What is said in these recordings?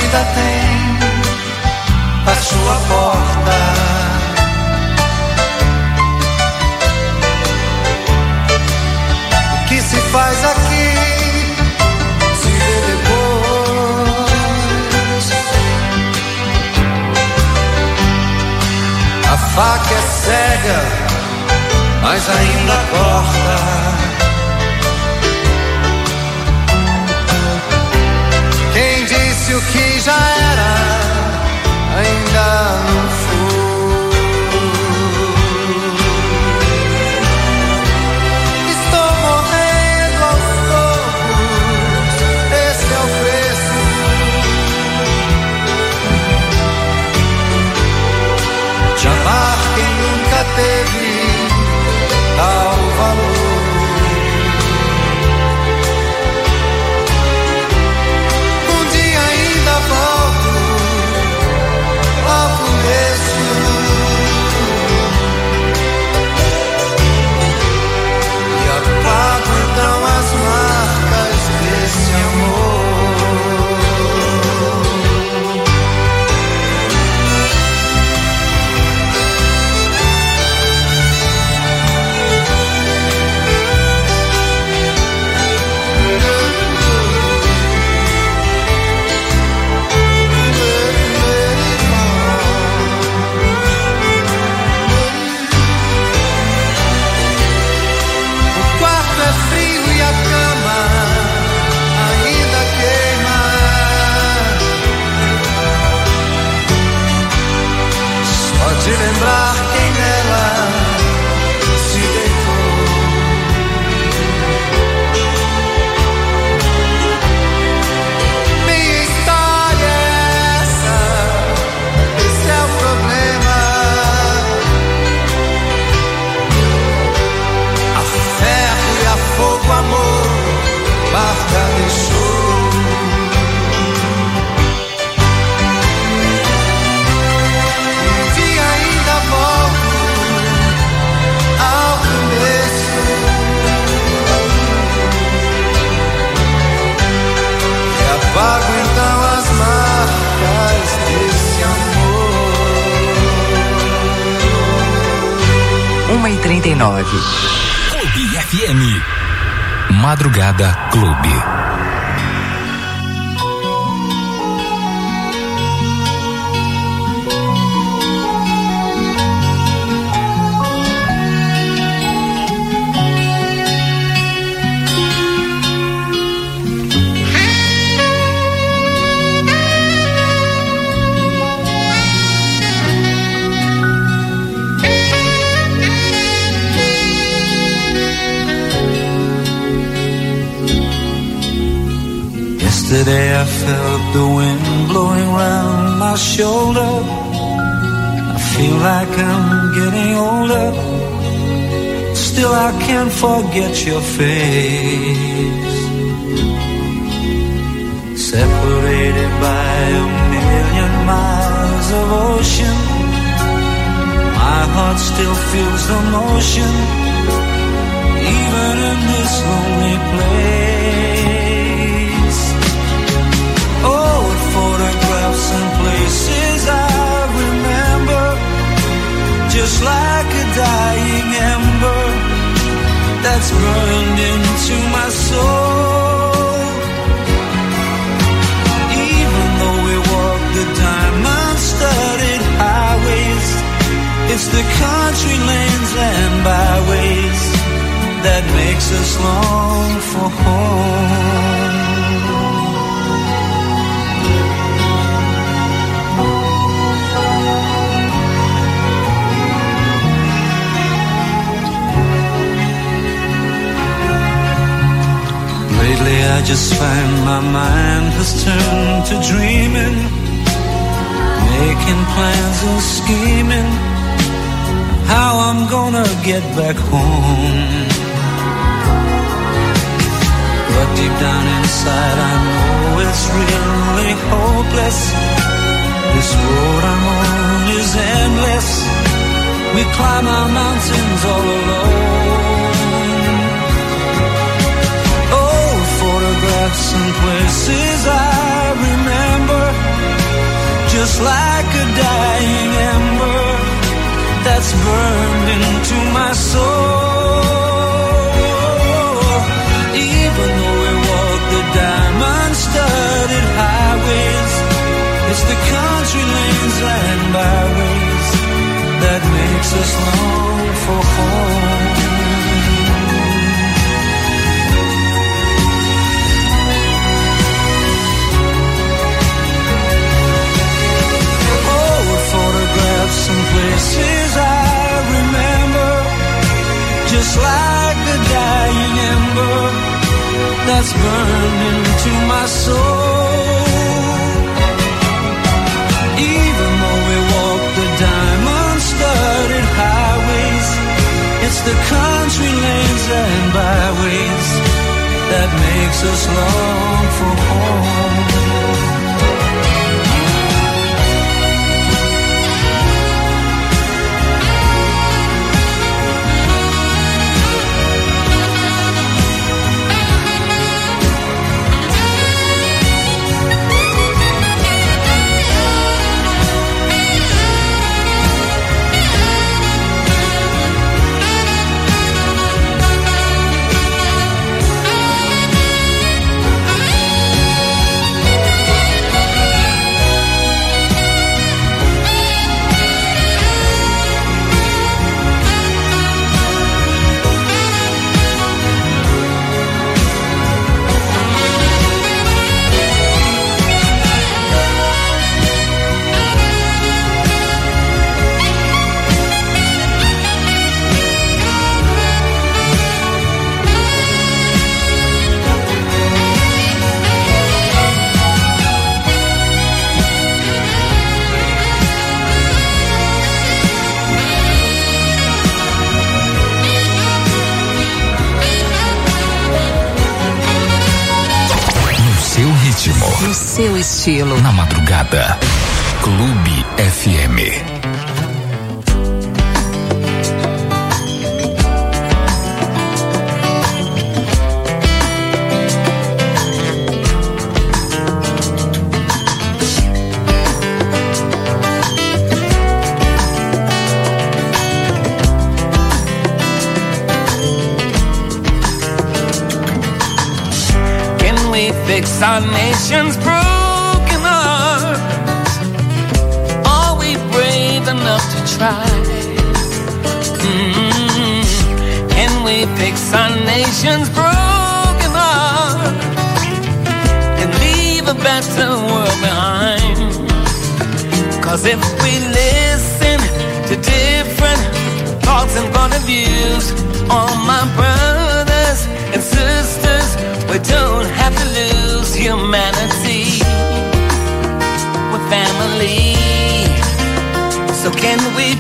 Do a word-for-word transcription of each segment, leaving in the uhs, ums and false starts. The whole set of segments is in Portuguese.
vida tem a sua porta. O que se faz aqui se vê depois. A faca é cega, mas ainda corta. Quem disse o que já era, ainda não foi. Estou morrendo aos poucos, esse é o preço. De amar quem nunca teve tal valor. De lembrar quem nela se deitou. Minha história é essa, esse é o problema. A ferro e a fogo, amor, marca deixou. Pago então as marcas desse amor. uma e trinta e nove. Clube F M. Madrugada Clube. Yesterday I felt the wind blowing round my shoulder. I feel like I'm getting older. Still I can't forget your face. Separated by a million miles of ocean, my heart still feels the motion, even in this lonely place. Old photographs and places I remember, just like a dying ember that's burned into my soul. Even though we walk the diamond-studded highways, it's the country lanes and byways that makes us long for home. Lately I just find my mind has turned to dreaming, making plans and scheming how I'm gonna get back home. But deep down inside I know it's really hopeless. This road I'm on is endless. We climb our mountains all alone. Old photographs and places I remember, just like a dying ember that's burned into my soul. Even though we walk the diamond-studded highways, it's the country lanes and byways that makes us long for home. Some places I remember, just like a dying ember that's burned into my soul. Even though we walk the diamond-studded highways, it's the country lanes and byways that makes us long for home. No seu estilo. Na madrugada. Clube F M. Fix our nation's broken hearts. Are we brave enough to try? Mm-hmm. Can we fix our nation's broken hearts and leave a better world behind? 'Cause if we listen to different thoughts and point of views, all my brothers and sisters, we don't have to lose humanity. We're family. So can we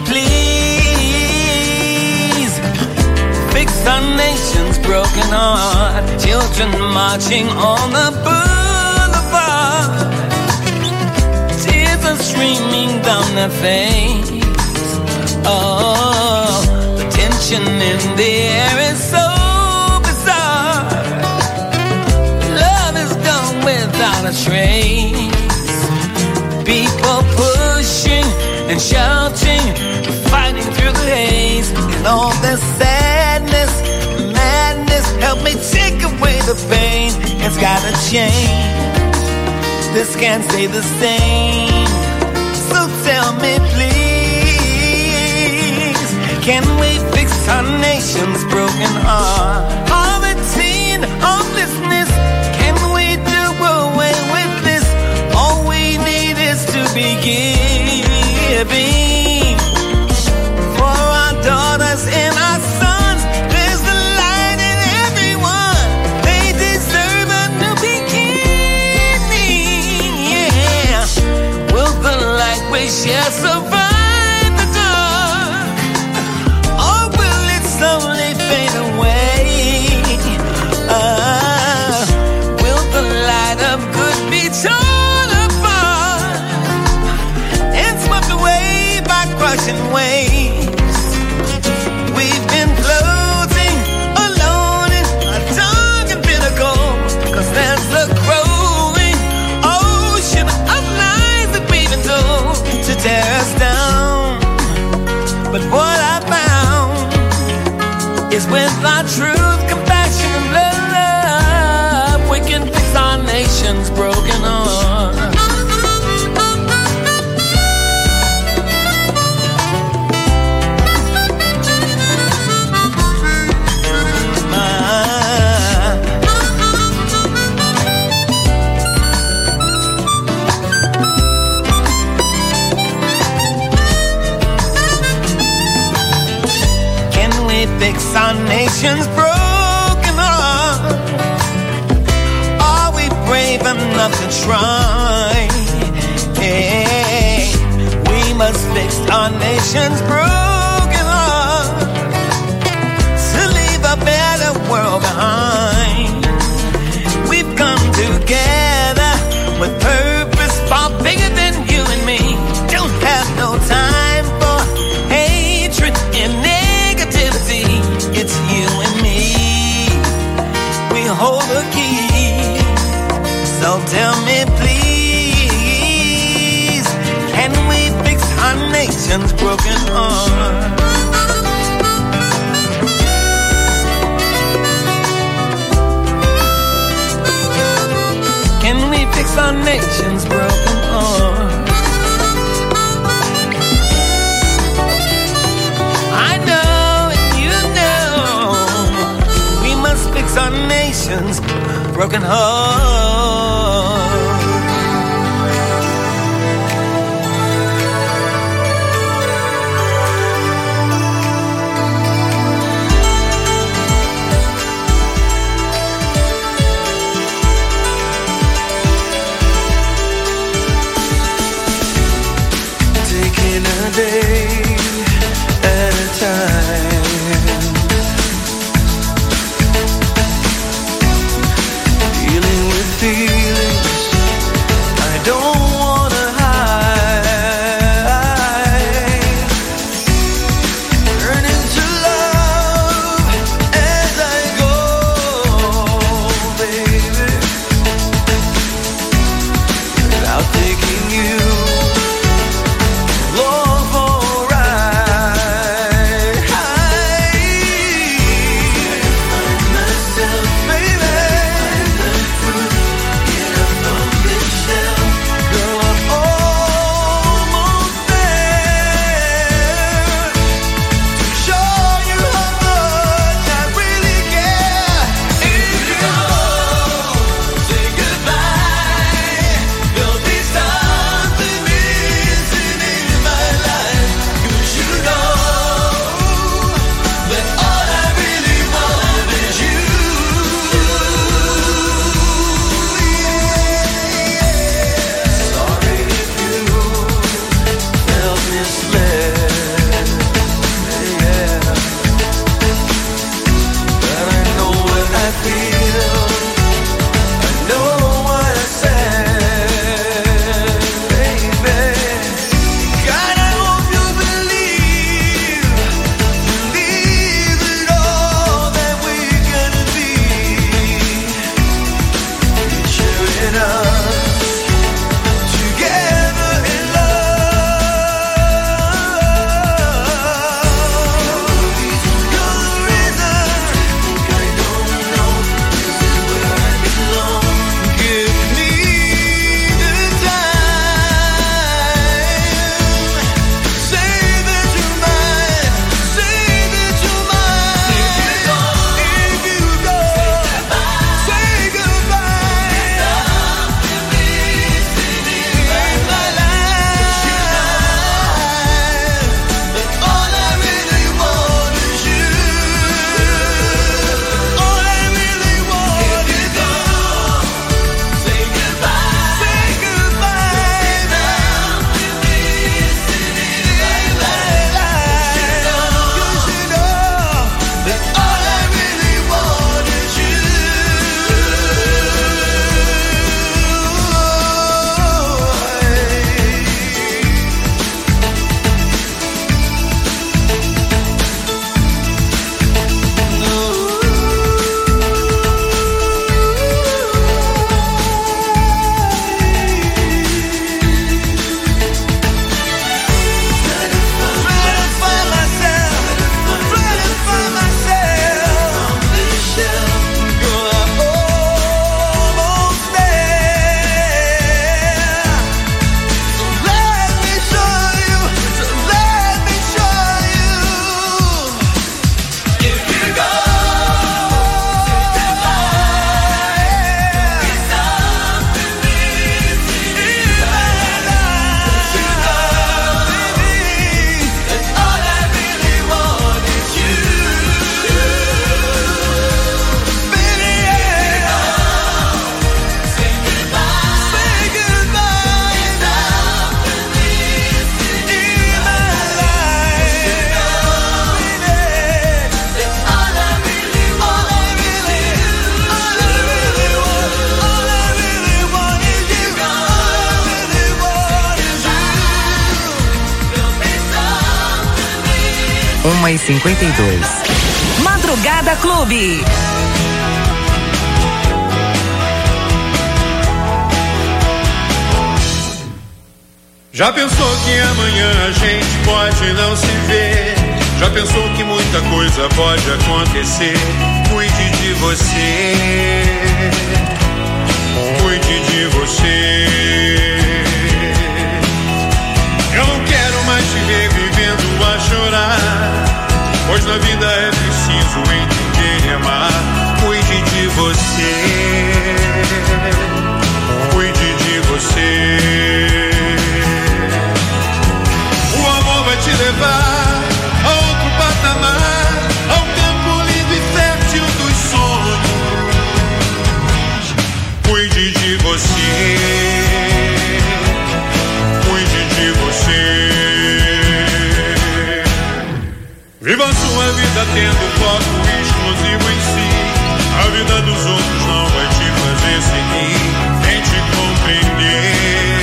please fix our nation's broken heart? Children marching on the boulevard, tears are streaming down their face. Oh, the tension in the air is so without a trace. People pushing and shouting, fighting through the haze. And all this sadness, madness, help me take away the pain. It's gotta change. This can't stay the same. So tell me please, can we fix our nation's broken heart? Poverty and hopelessness, can we do away with this? All we need is to be giving for our daughters and our sons. There's the light in everyone. They deserve a new beginning. Yeah, will the light we share survive the dark, or will it slowly fade away? Uh, will the light of good be torn apart and swept away by crushing waves? We've been floating alone in a dark and bitter cold, 'cause there's a growing ocean of lies that we've been told. But what I found is with our truth, compassion, and love, we can fix our nation's broken heart. Fix our nation's broken heart. Are we brave enough to try? Hey, we must fix our nation's broken heart to leave a better world behind. We've come together with purpose far bigger than you and me. Don't have no time for hatred and negativity. It's you and me. We hold the key. So tell me please, can we fix our nation's broken heart? Can we fix our nation's broken heart? I know and you know we must fix our nation's broken heart. Taking a day at a time, dealing with uma e cinquenta e dois. Madrugada Clube. Já pensou que amanhã a gente pode não se ver? Já pensou que muita coisa pode acontecer? Cuide de você, cuide de você. Eu não quero mais te ver vivendo a chorar, pois na vida é preciso entender e amar. Cuide de você, cuide de você. O amor vai te levar a outro patamar, ao tempo lindo e fértil dos sonhos. Cuide de você, cuide de você. Viva a sua vida tendo foco exclusivo em si. A vida dos outros não vai te fazer seguir. Tente compreender.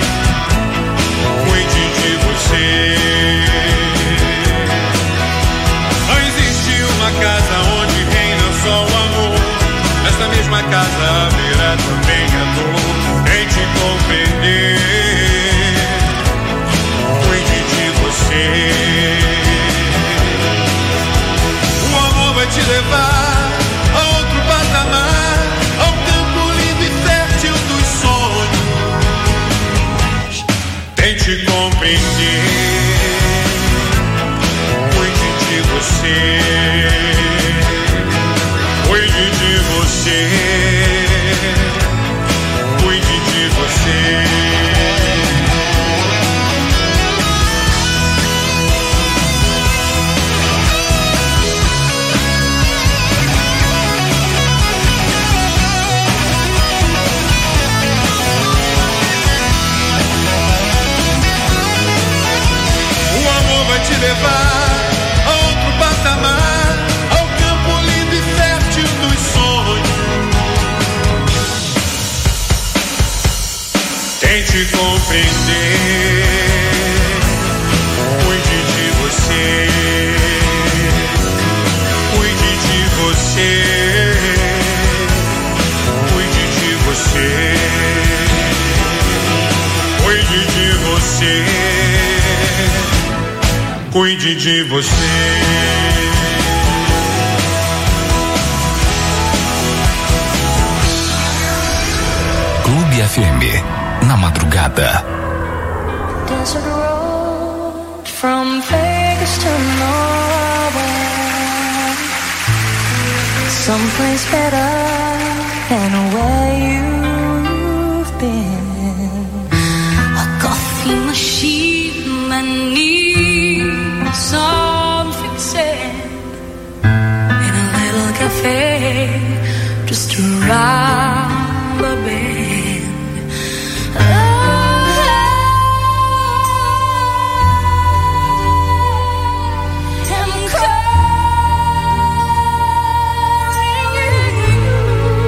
Cuide de você. Não existe uma casa onde reina só o amor. Nesta mesma casa haverá também a dor. Tente compreender. Cuide de você. O amor vai te levar a outro patamar, ao campo lindo e fértil dos sonhos. Tente compreender. Cuide de você. Cuide de você. Cuide de você. Te levar a outro patamar, ao campo lindo e fértil dos sonhos. Tente compreender. Cuide de você. Cuide de você. Cuide de você. Cuide de você. Cuide de você. Clube F M, na madrugada. Desert road from Vegas to nowhere, someplace better than where you've been. A coffee machine that needs some fixing in a little cafe just around the bend. Oh, I'm calling you.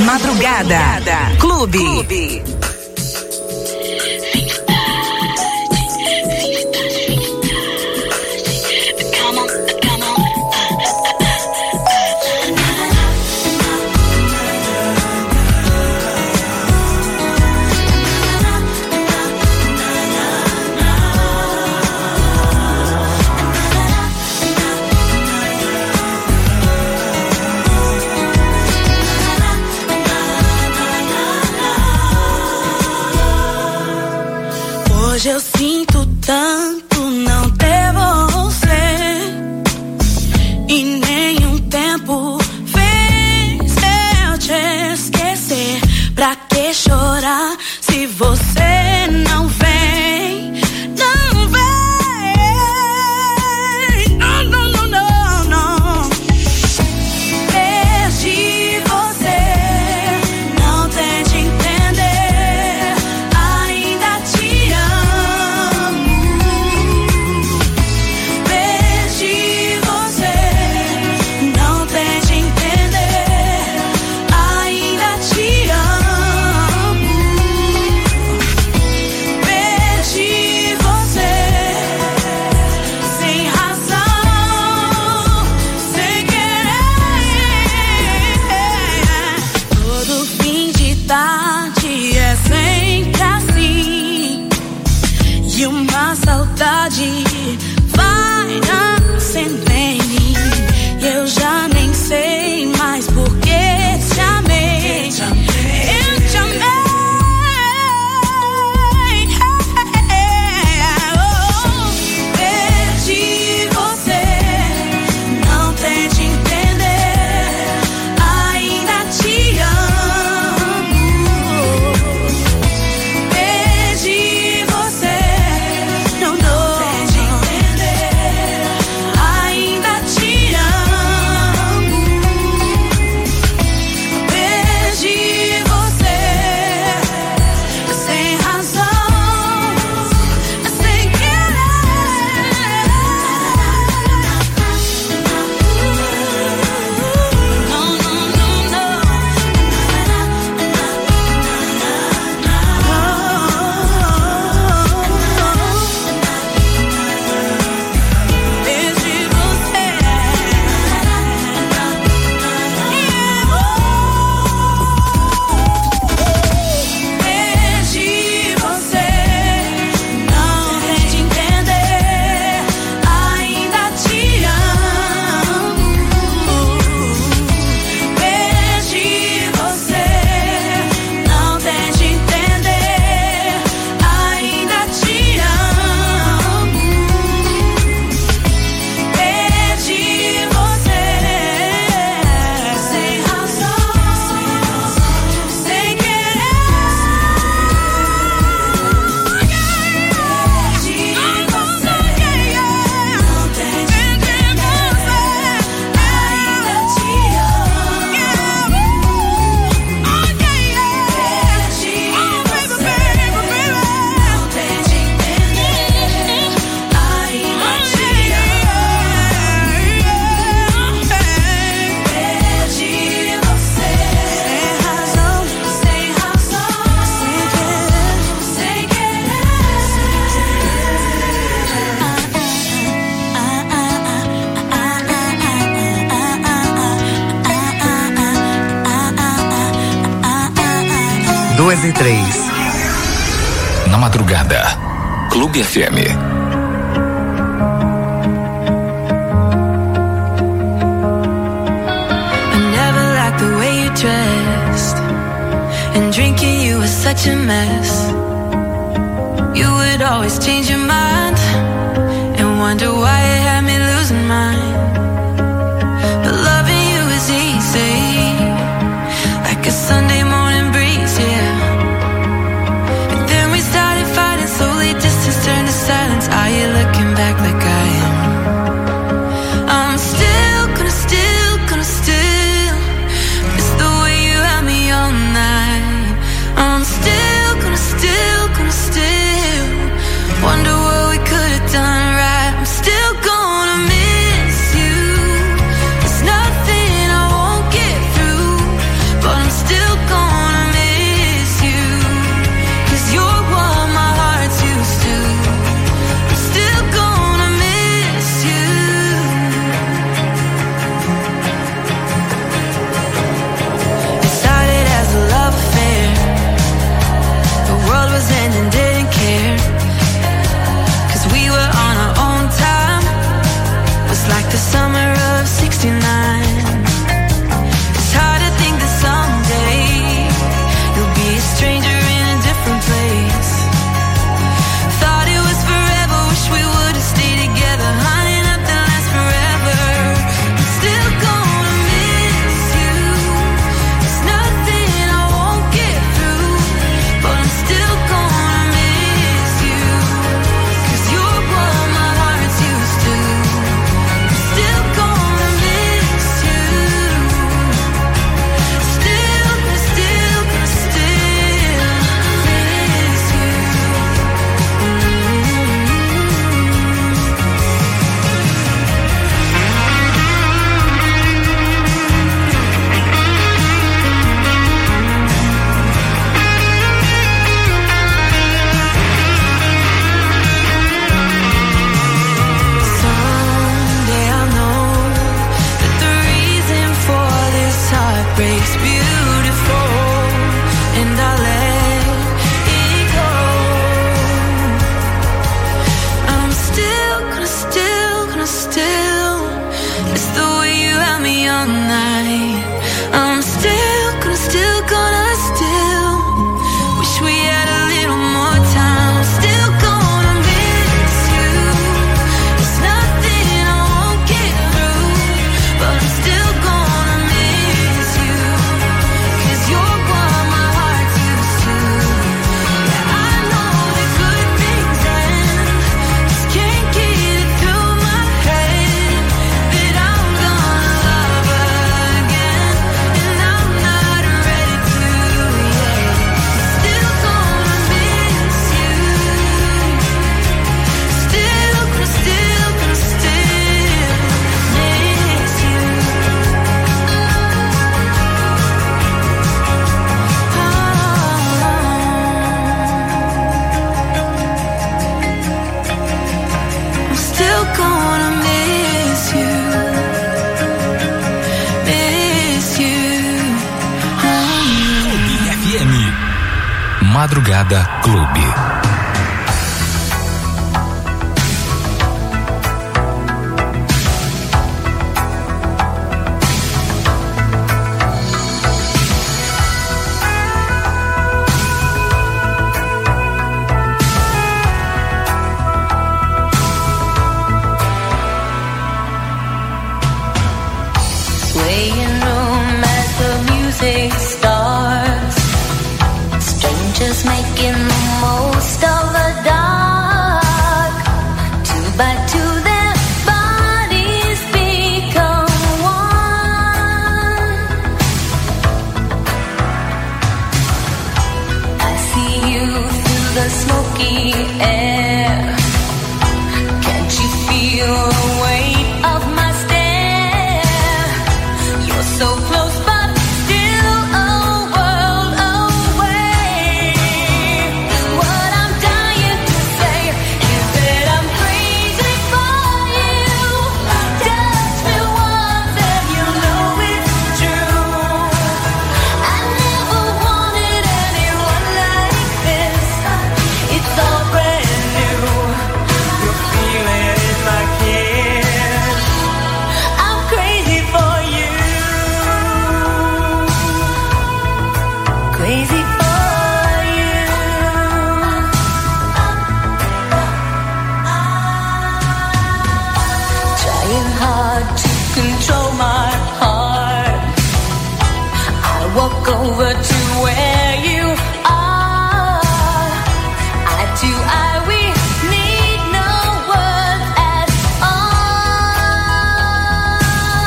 Madrugada Clube. Clube. Hoje eu sinto tanto não ter você, e nenhum tempo fez eu te esquecer. Pra que chorar se você não vem? Não vem. Não, não, não, não, não. Perdi você, não tente entender. Ainda te amo. Perdi você, não tente entender. Ainda te amo. Perdi você, sem razão, sem querer. Todo fim de tarde é sempre assim, e uma saudade vai nascendo em mim. E eu já nem sei mais por que te amei. Eu te amei. Oh, perdi você, não tente entender. Ainda te amo. Perdi você, não, não tente entender. Ainda te amo. Perdi você, sem razão, sem querer. Não, não, não, não. Perdi você. Perdi você, não tente entender. Ainda te amo. Perdi você, não tente entender. Ainda te amo. Perdi você, sem razão, sem querer. Perdi você, não tente entender. Ainda te amo. Perdi você, não tente entender. Ainda te amo. Perdi você, sem razão, sem razão, sem querer, Duas e três. Na madrugada. Clube F M. I never liked the way you dressed, and drinking you was such a mess. You would always change your mind and wonder why it had me losing mine. But loving you is easy, like a Sunday morning breeze, yeah. And then we started fighting, slowly distance turned to silence. Are you looking back like I am? I'm still gonna, still gonna, still miss the way you had me all night. I'm still gonna, still gonna, still wonder what we could have done right. I'm still gonna miss Madrugada Clube. Just making the most of the dark. Two by two their bodies become one. I see you through the smoky air. Can't you feel the weight of my stare? You're so close but still a world away. What I'm dying to say is that I'm crazy for you. Touch me once and you know it's true. I never wanted anyone like this. It's all brand new. You're feeling it in my kiss. I'm crazy for you. Crazy for you. Trying hard to control my heart. I walk over to where you are. I do, I, we need no words at all.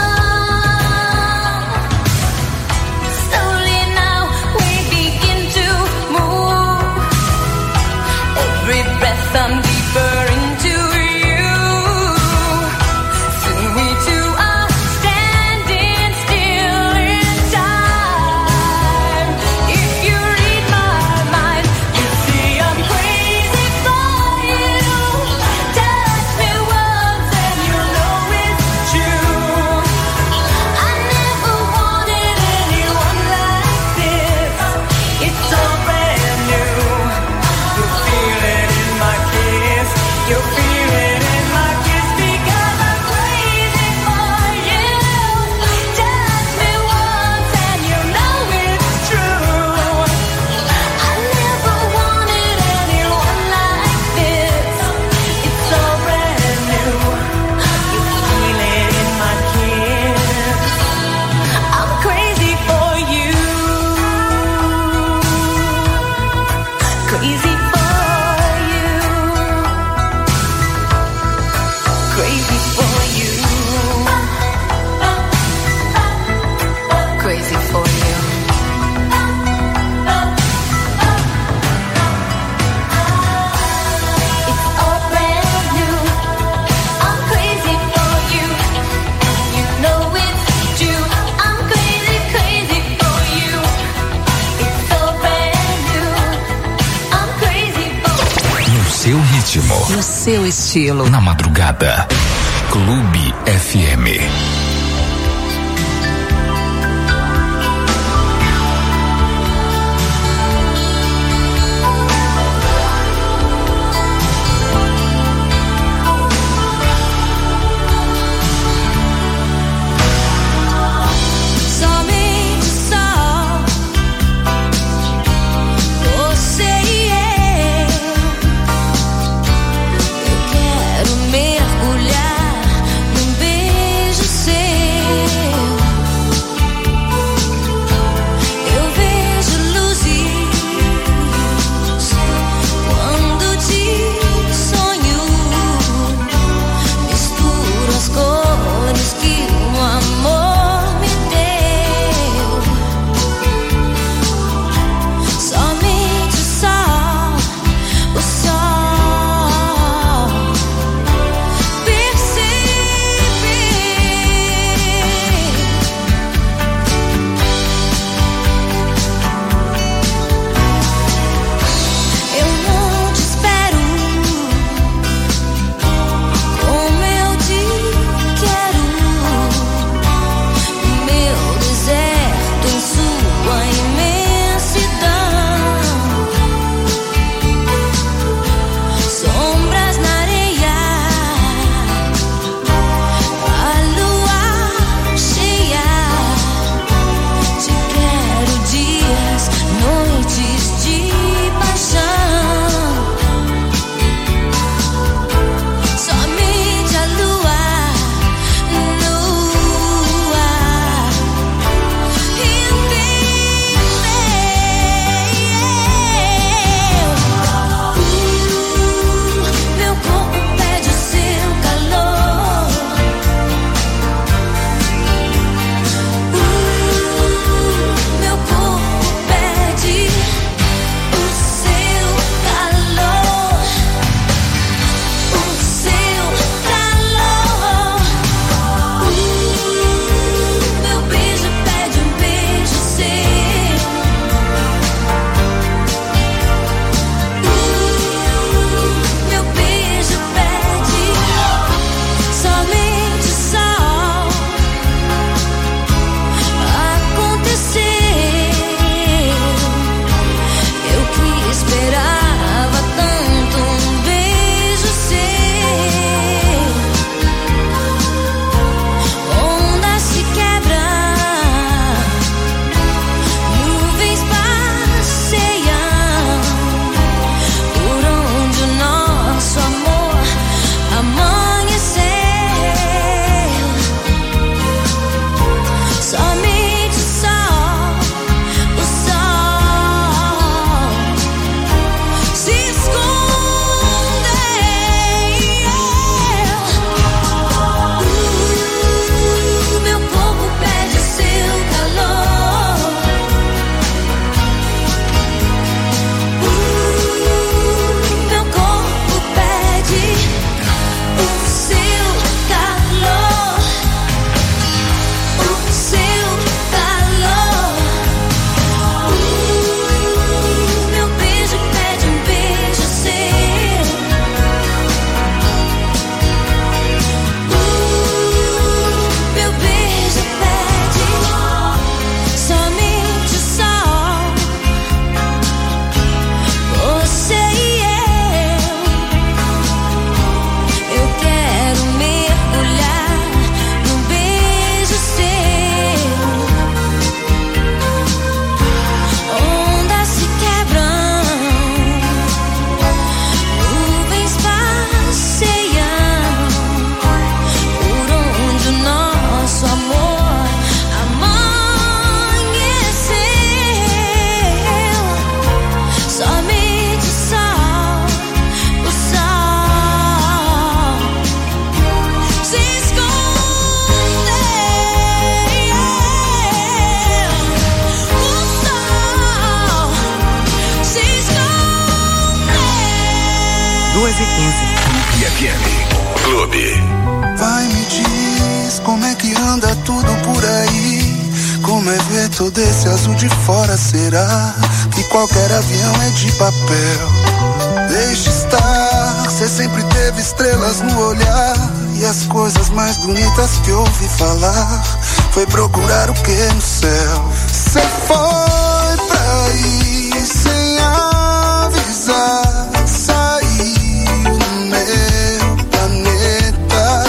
Slowly now we begin to move. Every breath I'm deeper into you. Soon we two are standing still in time. If you read my mind, you see I'm crazy for you. Touch me once and you know it's true. I never wanted anyone like this. It's all brand new. You feel it in my kiss. You feel it in my kiss because I'm crazy for you. Touch me once and you know it's true. I never wanted anyone like this. It's all brand new. You feel it in my kiss. I'm crazy for you. Crazy for you. Crazy for you. Crazy for you. It's all brand new. I'm crazy for you. You know it's true. I'm crazy, crazy for you. It's all brand new. I'm crazy for you. No seu ritmo, No seu estilo. na madrugada. Clube F M. Somente só você e eu. Eu quero mergulhar num beijo seu. F M Clube. Vai, me diz como é que anda tudo por aí. Como é ver todo esse azul de fora? Será que qualquer avião é de papel? Deixa estar, cê sempre teve estrelas no olhar. E as coisas mais bonitas que ouvi falar foi procurar o que no céu. Cê foi pra aí sem avisar, saiu do meu planeta.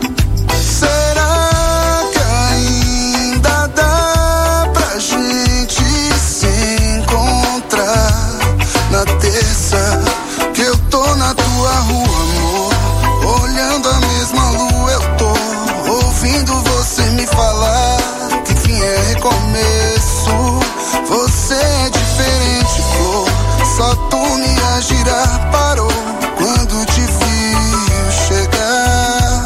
Será que ainda dá pra gente se encontrar na terça? Que eu tô na tua rua, amor, olhando a mesma lua eu tô, ouvindo você me falar que fim é recomeço. Você é diferente, flor, só tu me a girar parou quando te vi chegar.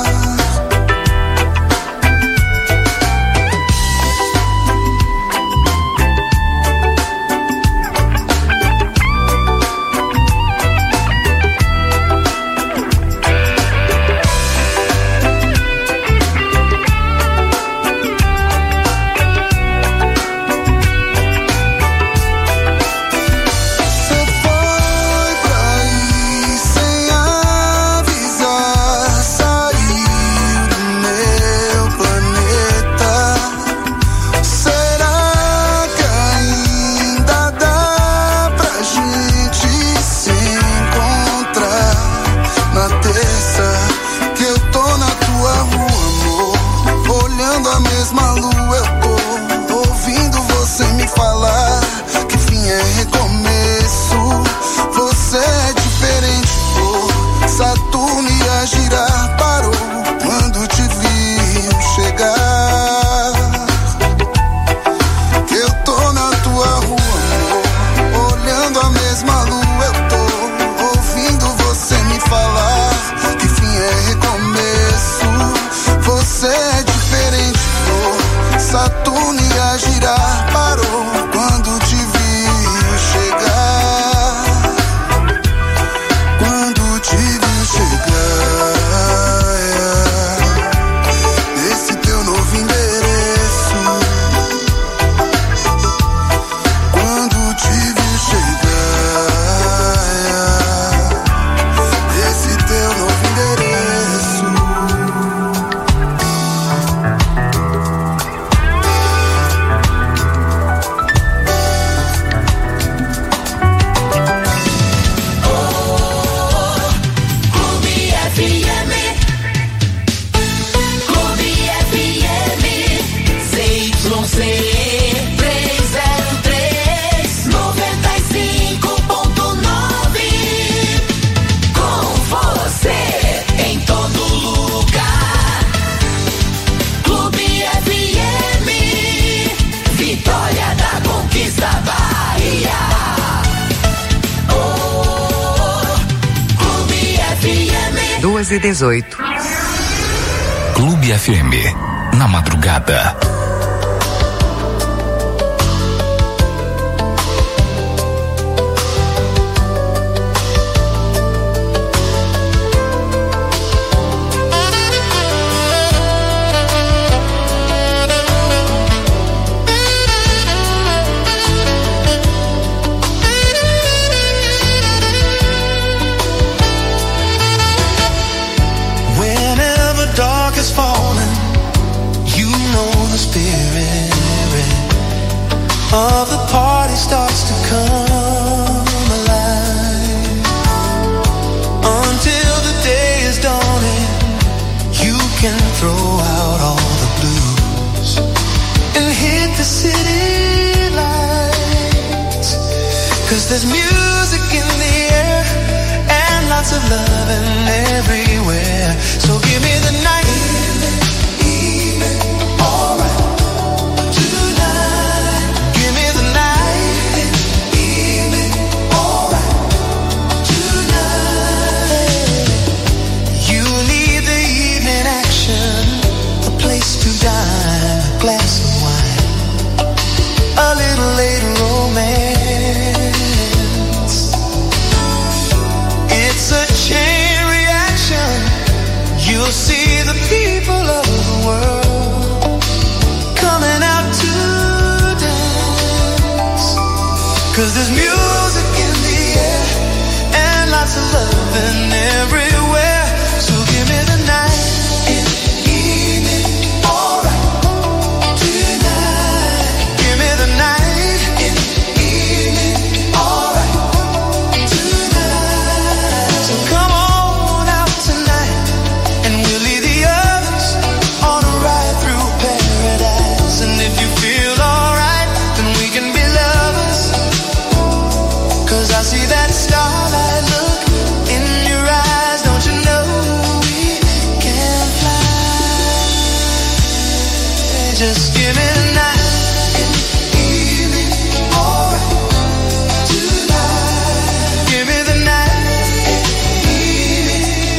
duas e dezoito. Clube F M, na madrugada. Of the party starts to come alive. Until the day is dawning, you can throw out all the blues and hit the city lights. 'Cause there's music in the air and lots of loving everywhere. So give me the night. Glass of wine, a little late romance. It's a chain reaction 'Cause there's music in the air and lots of loving everywhere. So give me the night and evening, alright, tonight. Give me the night and evening, alright, tonight. So come on out tonight and we'll leave the others on a ride through paradise. And if you feel alright, then we can be lovers. 'Cause I see that starlight look in your eyes. Don't you know we can fly? Just give me the night and evening, alright, tonight. Give me the night and evening,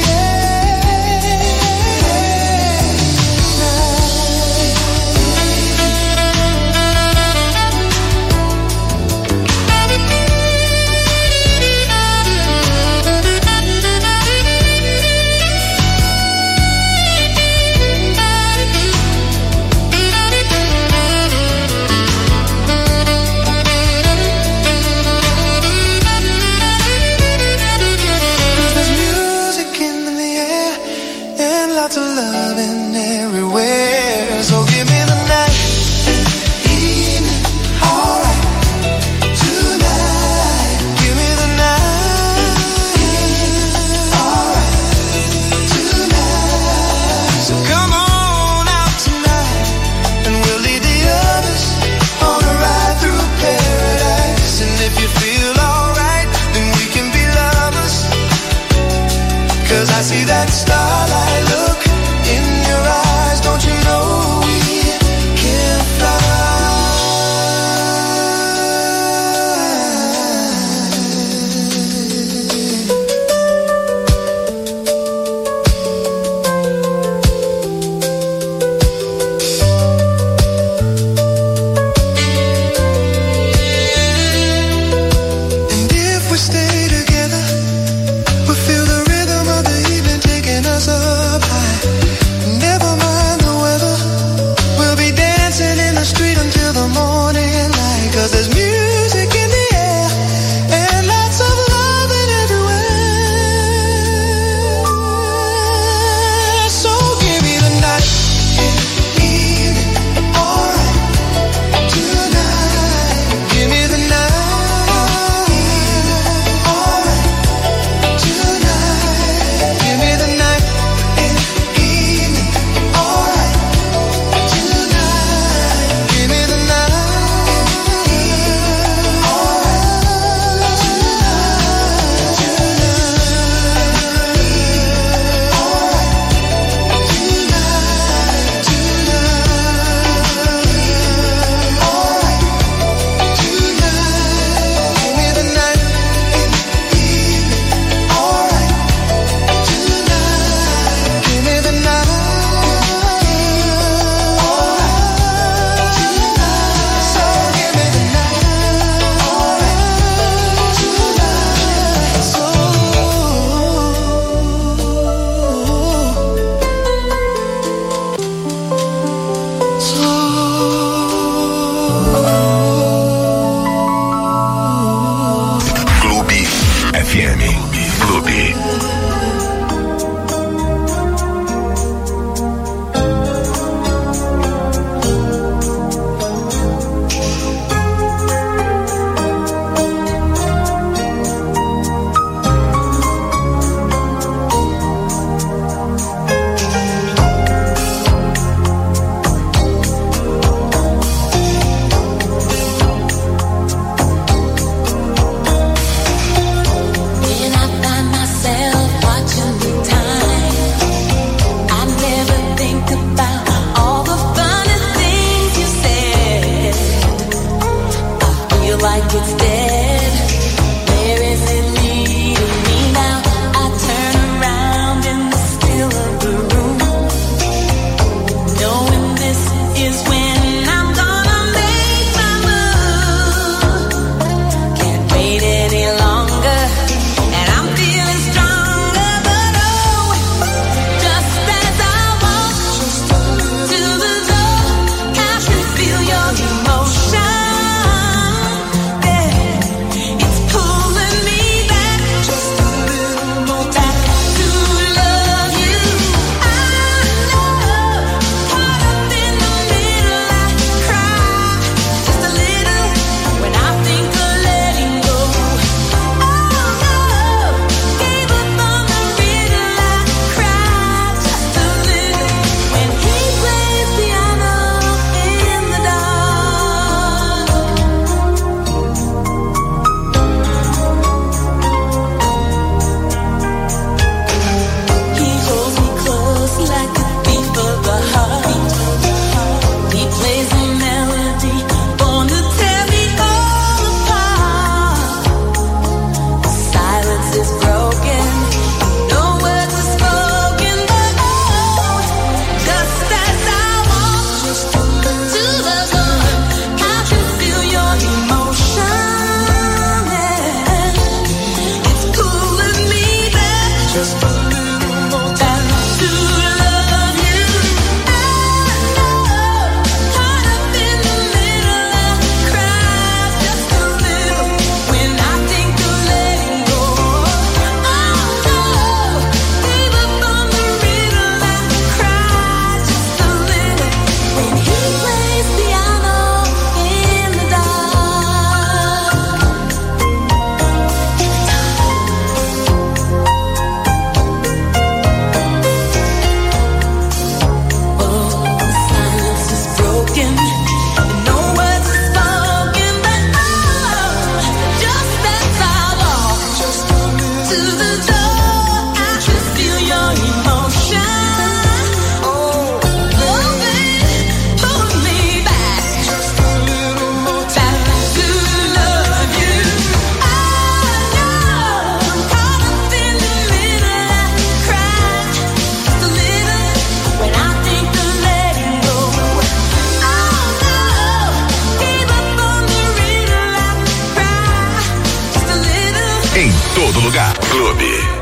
Clube.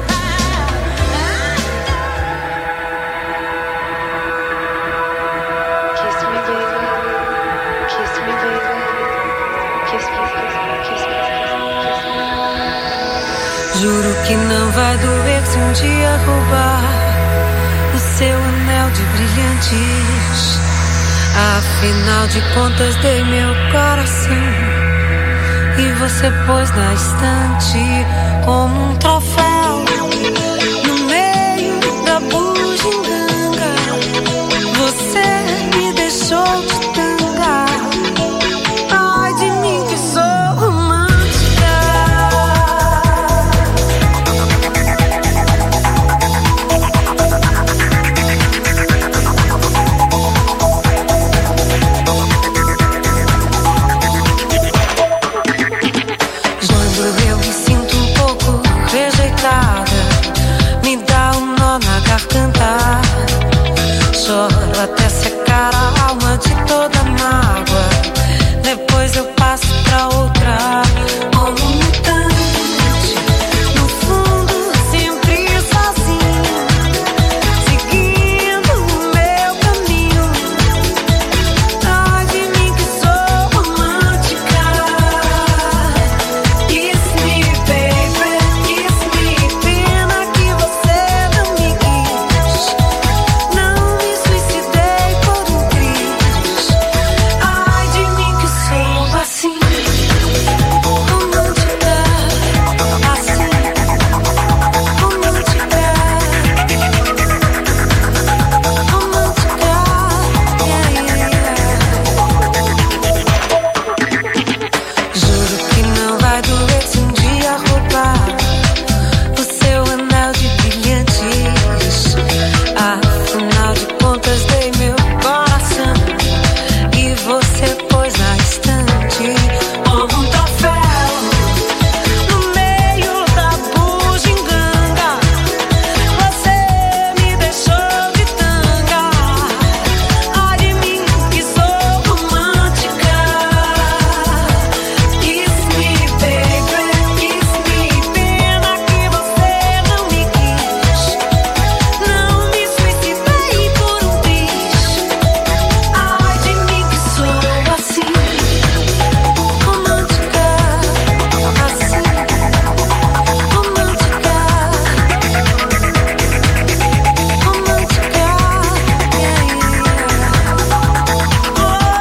Juro que não vai doer se um dia roubar o seu anel de brilhantes. Afinal de contas dei meu coração e você pôs na estante como um troféu no meio da bugiganga. Você me deixou de tanga. Ai de mim que sou romântica. Quando eu me sinto um pouco rejeitada, me dá um nó na garganta. Choro até secar a alma de toda mágoa. Depois eu passo pra outra. Como um mutante, no fundo sempre sozinho, seguindo o meu caminho. Ai de mim que sou romântica. Kiss me, baby, kiss me. Pena que você não me quis. Não me suicidei por um triz. Ai de mim que sou assim, romântica, assim, romântica, romântica, yeah, yeah. Juro que não vai doer se um dia roubar o seu anel de brilhantes. Afinal de contas dei meu coração e você pôs na estante como um troféu no meio da bugiganga. Você me deixou de tanga. Ai de mim que sou romântica. Kiss me, baby, kiss me. Pena que você não me quis. Não me suicidei por um triz. Ai de mim que sou assim, romântica, assim, romântica, romântica, yeah, yeah. Oh,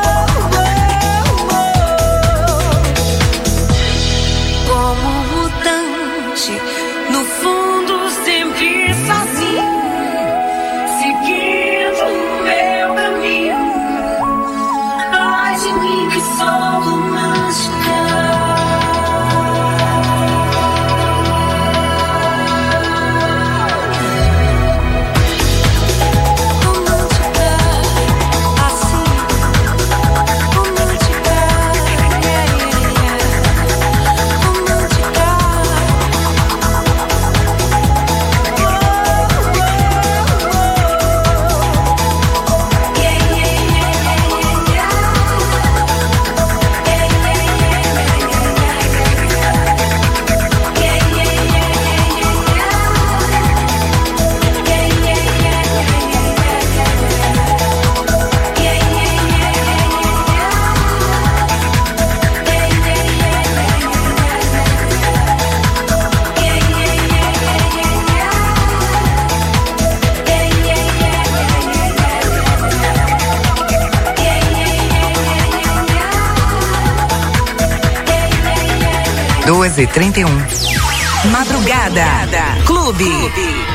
oh, oh. Como um mutante, no fundo sempre sozinho, seguindo o meu caminho. Ai de mim que sou romântica. Romântica, assim, romântica, yeah, yeah, yeah. Romântica. Oh, oh, oh. Yeah, yeah, yeah, yeah, yeah. duas e trinta e um. Madrugada Clube.